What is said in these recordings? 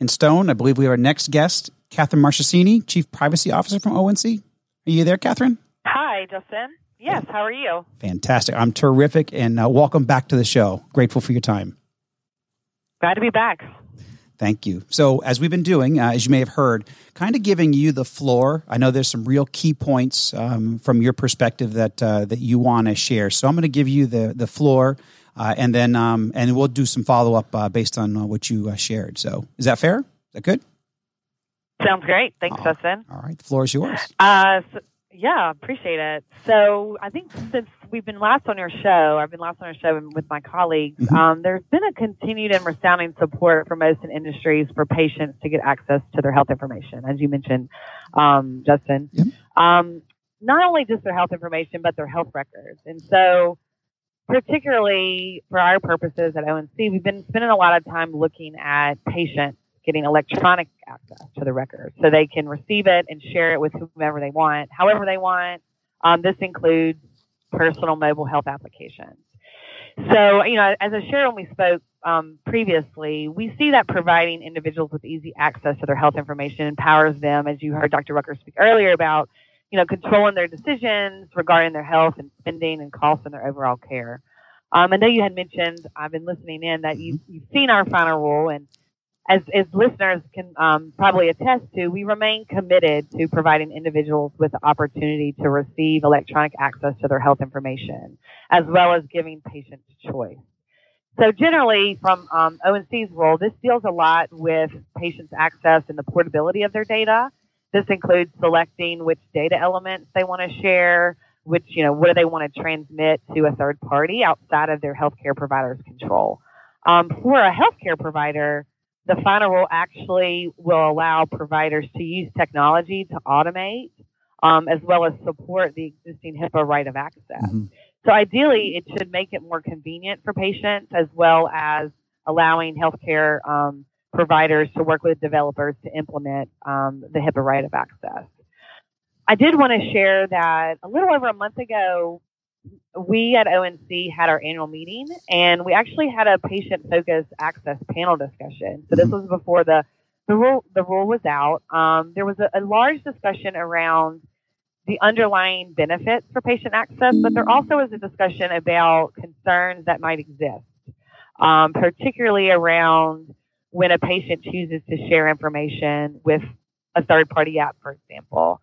Stone. I believe we have our next guest, Catherine Marchesini, Chief Privacy Officer from ONC. Are you there, Catherine? Hi, Justin. Yes, how are you? Fantastic. I'm terrific, and welcome back to the show. Grateful for your time. Glad to be back. Thank you. So as we've been doing, as you may have heard, kind of giving you the floor. I know there's some real key points from your perspective that you want to share. So I'm going to give you the floor, and then we'll do some follow-up based on what you shared. So is that fair? Is that good? Sounds great. Thanks, Justin. All right. The floor is yours. Yeah, appreciate it. So I think since I've been last on your show with my colleagues, there's been a continued and resounding support for most industries for patients to get access to their health information, as you mentioned, Justin. Yep. Not only just their health information, but their health records. And so particularly for our purposes at ONC, we've been spending a lot of time looking at patients getting electronic access to the records so they can receive it and share it with whomever they want, however they want. This includes personal mobile health applications. So, as I shared when we spoke previously, we see that providing individuals with easy access to their health information empowers them, as you heard Dr. Rucker speak earlier about, controlling their decisions regarding their health and spending and costs and their overall care. I know you had mentioned, I've been listening in, that you've seen our final rule, and as listeners can probably attest to, we remain committed to providing individuals with the opportunity to receive electronic access to their health information, as well as giving patients choice. So generally, from ONC's role, this deals a lot with patients' access and the portability of their data. This includes selecting which data elements they want to share, what do they want to transmit to a third party outside of their healthcare provider's control. For a healthcare provider, the final rule actually will allow providers to use technology to automate, as well as support the existing HIPAA right of access. So ideally, it should make it more convenient for patients, as well as allowing healthcare providers to work with developers to implement the HIPAA right of access. I did want to share that a little over a month ago, we at ONC had our annual meeting, and we actually had a patient-focused access panel discussion. So this was before the rule was out. There was a large discussion around the underlying benefits for patient access, but there also was a discussion about concerns that might exist, particularly around when a patient chooses to share information with a third-party app, for example.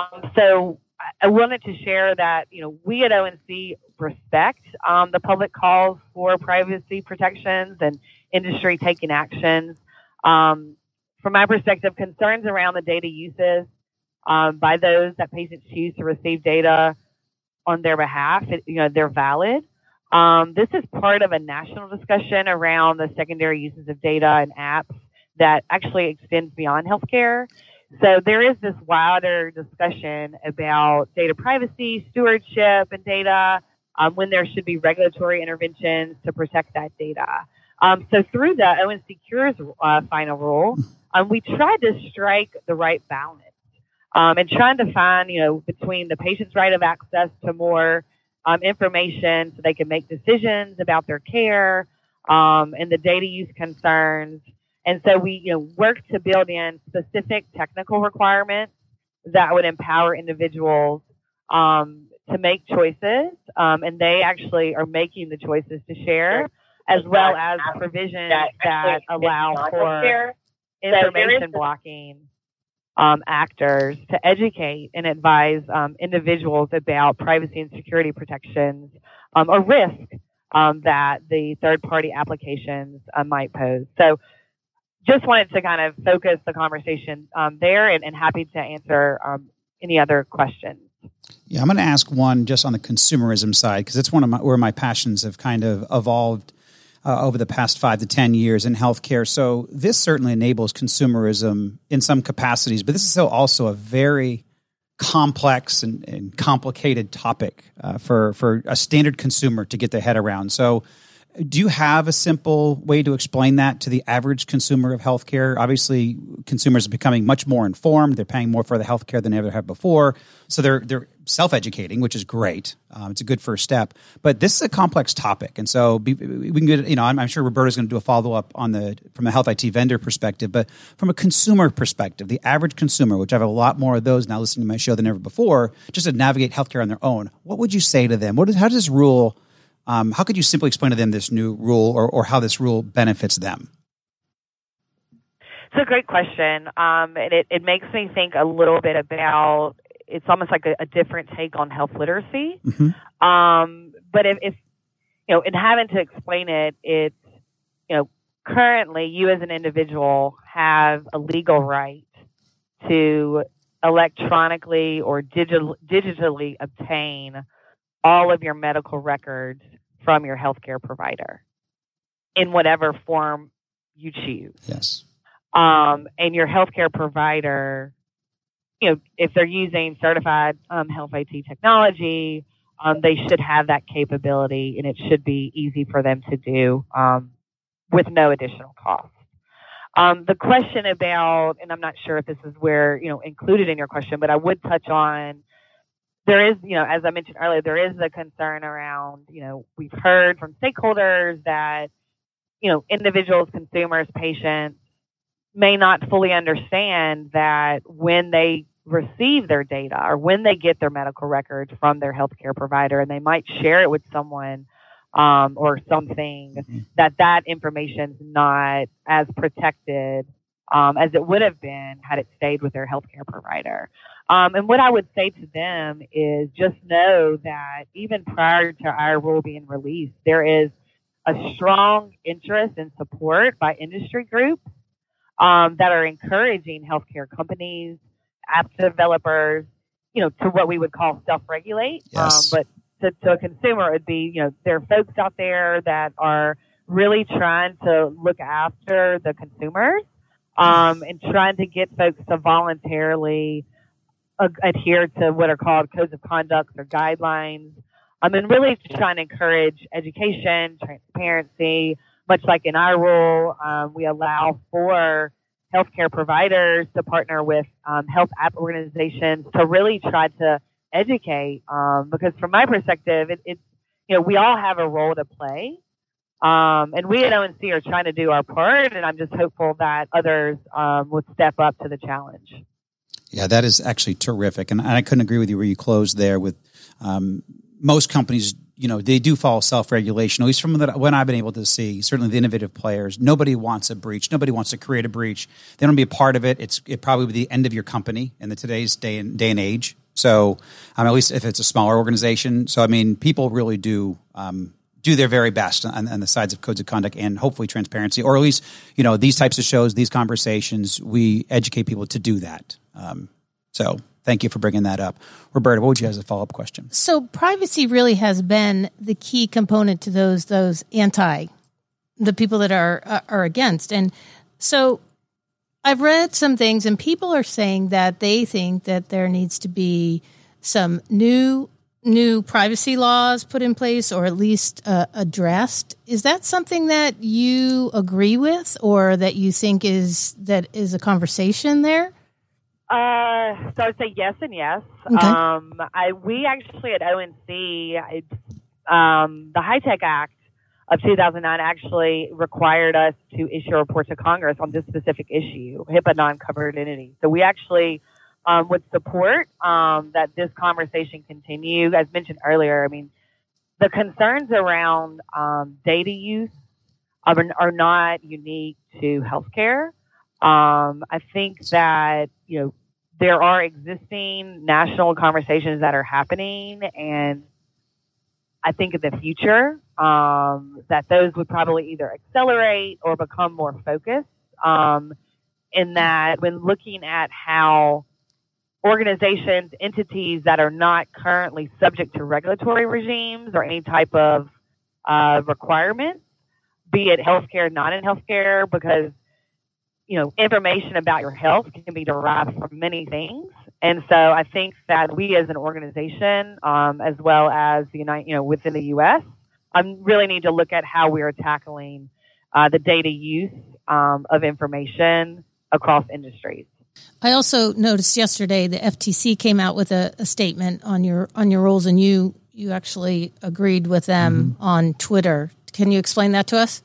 So I wanted to share that, we at ONC respect the public calls for privacy protections and industry taking actions. From my perspective, concerns around the data uses by those that patients choose to receive data on their behalf, they're valid. This is part of a national discussion around the secondary uses of data and apps that actually extends beyond healthcare. So there is this wider discussion about data privacy, stewardship, and data, when there should be regulatory interventions to protect that data. So through the ONC Cures final rule, we tried to strike the right balance and trying to find, between the patient's right of access to more information so they can make decisions about their care and the data use concerns. And so we work to build in specific technical requirements that would empower individuals to make choices, and they actually are making the choices to share, as well as provisions that allow for information blocking actors to educate and advise individuals about privacy and security protections or risk that the third-party applications might pose. So just wanted to kind of focus the conversation there, and happy to answer any other questions. Yeah, I'm going to ask one just on the consumerism side, because it's one of where my passions have kind of evolved over the past 5 to 10 years in healthcare. So this certainly enables consumerism in some capacities, but this is also a very complex and complicated topic for a standard consumer to get their head around. So do you have a simple way to explain that to the average consumer of healthcare? Obviously, consumers are becoming much more informed. They're paying more for the healthcare than they ever have before. So they're self-educating, which is great. It's a good first step. But this is a complex topic. And so we can get, I'm sure Roberta's going to do a follow-up from a health IT vendor perspective, but from a consumer perspective, the average consumer, which I have a lot more of those now listening to my show than ever before, just to navigate healthcare on their own, what would you say to them? How does this rule, how could you simply explain to them this new rule or how this rule benefits them? It's a great question. And it makes me think a little bit about, it's almost like a different take on health literacy. Mm-hmm. But if in having to explain it, it's, currently you as an individual have a legal right to electronically or digitally obtain all of your medical records from your healthcare provider in whatever form you choose. Yes. And your healthcare provider, if they're using certified health IT technology, they should have that capability, and it should be easy for them to do with no additional cost. The question about, and I'm not sure if this is where, included in your question, but I would touch on, there is, as I mentioned earlier, there is the concern around, we've heard from stakeholders that, individuals, consumers, patients may not fully understand that when they receive their data or when they get their medical records from their healthcare provider and they might share it with someone or something, mm-hmm. that information is not as protected as it would have been had it stayed with their healthcare provider. And what I would say to them is just know that even prior to our rule being released, there is a strong interest and support by industry groups that are encouraging healthcare companies, app developers, to what we would call self-regulate. Yes. But to a consumer, it would be, there are folks out there that are really trying to look after the consumers and trying to get folks to voluntarily adhere to what are called codes of conduct or guidelines. And really trying to encourage education, transparency. Much like in our rule, we allow for healthcare providers to partner with health app organizations to really try to educate. Because from my perspective, it's we all have a role to play, and we at ONC are trying to do our part. And I'm just hopeful that others would step up to the challenge. Yeah, that is actually terrific, and I couldn't agree with you where you closed there. With most companies, they do follow self-regulation, at least from what I've been able to see. Certainly the innovative players, nobody wants a breach. Nobody wants to create a breach. They don't be a part of it. It probably be the end of your company in today's day and age. So at least if it's a smaller organization. So, people really do their very best on the sides of codes of conduct and hopefully transparency, or at least, these types of shows, these conversations, we educate people to do that. So thank you for bringing that up. Roberta, what would you have as a follow-up question? So privacy really has been the key component to those the people that are against. And so I've read some things, and people are saying that they think that there needs to be some new privacy laws put in place, or at least addressed. Is that something that you agree with, or that you think is a conversation there? So I'd say yes and yes. Okay. We actually at ONC, the HITECH Act of 2009 actually required us to issue a report to Congress on this specific issue, HIPAA non-covered entities. So we actually would support that this conversation continue. As mentioned earlier, the concerns around data use are not unique to healthcare. I think that, there are existing national conversations that are happening, and I think in the future that those would probably either accelerate or become more focused in that when looking at how organizations, entities that are not currently subject to regulatory regimes or any type of requirements, be it healthcare, not in healthcare, because information about your health can be derived from many things. And so I think that we as an organization, as well as within the U.S., really need to look at how we are tackling the data use of information across industries. I also noticed yesterday the FTC came out with a statement on your rules, and you actually agreed with them on Twitter. Can you explain that to us?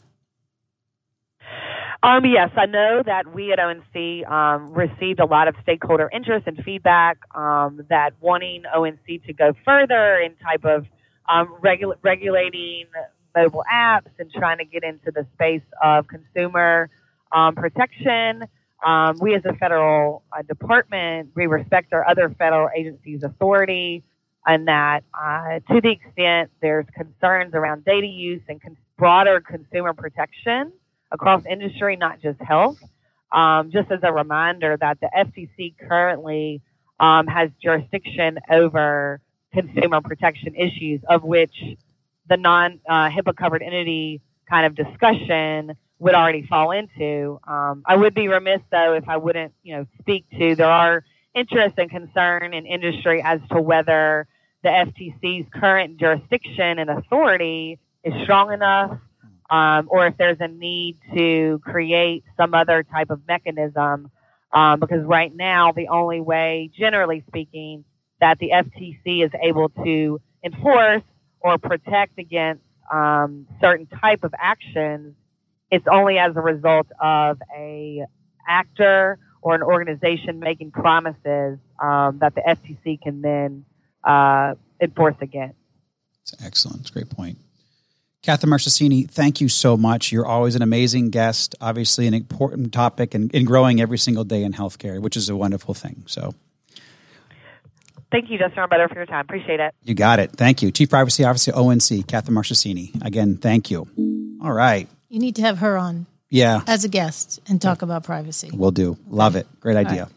Yes, I know that we at ONC received a lot of stakeholder interest and feedback that wanting ONC to go further in type of regulating mobile apps and trying to get into the space of consumer protection. We as a federal department, we respect our other federal agencies' authority, and that to the extent there's concerns around data use and broader consumer protection across industry, not just health. Just as a reminder that the FTC currently has jurisdiction over consumer protection issues, of which the non-HIPAA covered entity kind of discussion would already fall into. I would be remiss, though, if I wouldn't, speak to, there are interest and concern in industry as to whether the FTC's current jurisdiction and authority is strong enough, or if there's a need to create some other type of mechanism, because right now the only way, generally speaking, that the FTC is able to enforce or protect against certain type of actions, it's only as a result of a actor or an organization making promises that the FTC can then enforce against. That's excellent. That's a great point. Catherine Marchesini, thank you so much. You're always an amazing guest, obviously an important topic and growing every single day in healthcare, which is a wonderful thing. So, thank you, Justin Arbutter, for your time. Appreciate it. You got it. Thank you. Chief Privacy Officer, ONC, Catherine Marchesini. Again, thank you. All right. You need to have her on as a guest and talk about privacy. Will do. Love it. Great idea.